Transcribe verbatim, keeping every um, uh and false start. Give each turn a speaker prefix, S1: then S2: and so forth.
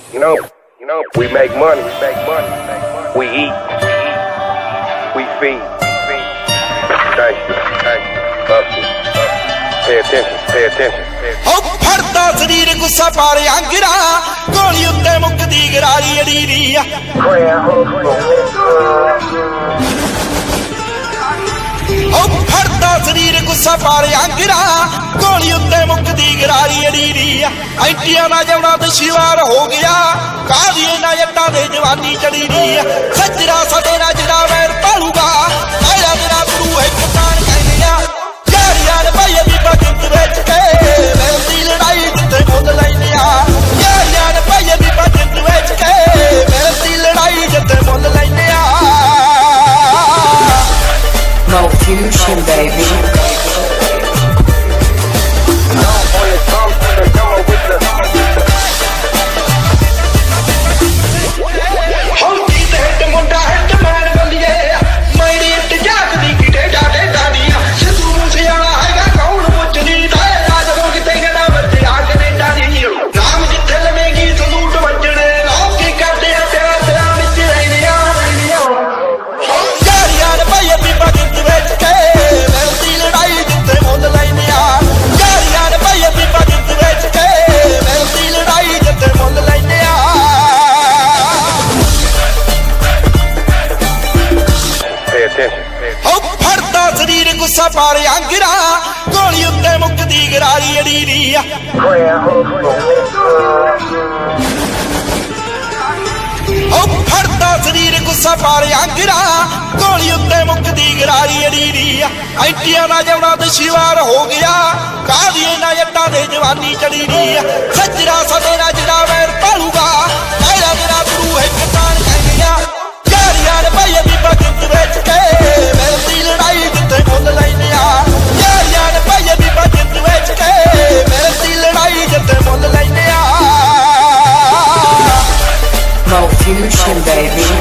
S1: You know, you know, we make money, we make money, we eat, we feed. Thank you, thank you. Hustle, hustle. Pay attention, pay attention.
S2: ਉਹ ਫੜਦਾ ਸਰੀਰ ਗੁੱਸਾ ਪਾਰੇ ਅੰਗਰਾ ਗੋਲੀ ਉੱਤੇ ਮੁੱਕਦੀ ਗਰਾਰੀ ਅੜੀਰੀ ਆ ਉਹ ਫੜਦਾ ਸਰੀਰ ਗੁੱਸਾ ਪਾਰੇ ਅੰਗਰਾ ਗੋਲੀ ਉੱਤੇ ਮੁੱਕਦੀ ਗਰਾਰੀ ਅੜੀਰੀ ਆ ਐਂਟੀਆਂ ਨਾ ਜਾਉਣਾ ਦੁਸ਼ਵਾਰ ਹੋ ਗਿਆ ਕਾਹਦੀ ਨਾ ਜੱਟਾਂ ਦੇ ਜਵਾਨੀ ਚੜੀਰੀ ਆ ਸੱਜਰਾ ਸਾਡੇ ਨਾਲ ਜਿਹੜਾ ਵੈਰ ਪਾਲੂਗਾ ਆਇਆ ਤੇਰਾ ਗੁਰੂ ਇੱਕ ਤਾਣ ਕਹਿੰਦੇ ਆ ਯਾਰ ਯਾਰ ਭਾਈ ਦੀ ਬਜਟ ਵਿੱਚ ਕੇ ਮਿਲਦੀ ਲੜਾਈ ਜਿੱਥੇ ਮੁੱਲ ਲੈਂਦੇ ਆ ਯਾਰ ਯਾਰ ਭਾਈ ਦੀ ਬਜਟ ਵਿੱਚ ਕੇ ਮਿਲਦੀ ਲੜਾਈ ਜਿੱਥੇ ਮੁੱਲ ਲੈਂਦੇ ਆ
S3: Mo Fusion, baby.
S2: ਉਹ ਫੜਦਾ ਸਰੀਰ ਗੁੱਸਾ ਪਾਰੇ ਅੰਗਰਾ ਗੋਲੀ ਉੱਤੇ ਮੁੱਕਦੀ ਗਰਾਰੀ ਅੜੀਰੀ ਆ ਉਹ ਫੜਦਾ ਸਰੀਰ ਗੁੱਸਾ ਪਾਰੇ ਅੰਗਰਾ ਗੋਲੀ ਉੱਤੇ ਮੁੱਕਦੀ ਗਰਾਰੀ ਅੜੀਰੀ ਆ ਐਂਟੀਆਂ ਨਾ ਜਾਉਣਾ ਦੁਸ਼ਵਾਰ ਹੋ ਗਿਆ ਕਾਹਦੀ ਨਾ ਜੱਟਾਂ ਦੇ ਜਵਾਨੀ ਚੜੀਰੀ ਆ ਸੱਜਰਾ ਸਾਡੇ ਨਾਲ ਜਿਹੜਾ ਵੈਰ ਪਾਲੂਗਾ ਆਇਆ ਤੇਰਾ ਗੁਰੂ ਇੱਕ ਤਾਣ ਕਹਿੰਦੇ ਆ ਯਾਰ ਯਾਰ ਭਾਈ ਦੀ ਬਜਟ ਵਿੱਚ ਕੇ ਮਿਲਦੀ ਲੜਾਈ ਜਿੱਥੇ ਮੁੱਲ ਲੈਂਦੇ ਆ ਯਾਰ ਯਾਰ ਭਾਈ ਦੀ ਬਜਟ ਵਿੱਚ ਕੇ ਮਿਲਦੀ ਲੜਾਈ ਜਿੱਥੇ ਮੁੱਲ ਲੈਂਦੇ ਆ
S3: Mo Fusion, baby.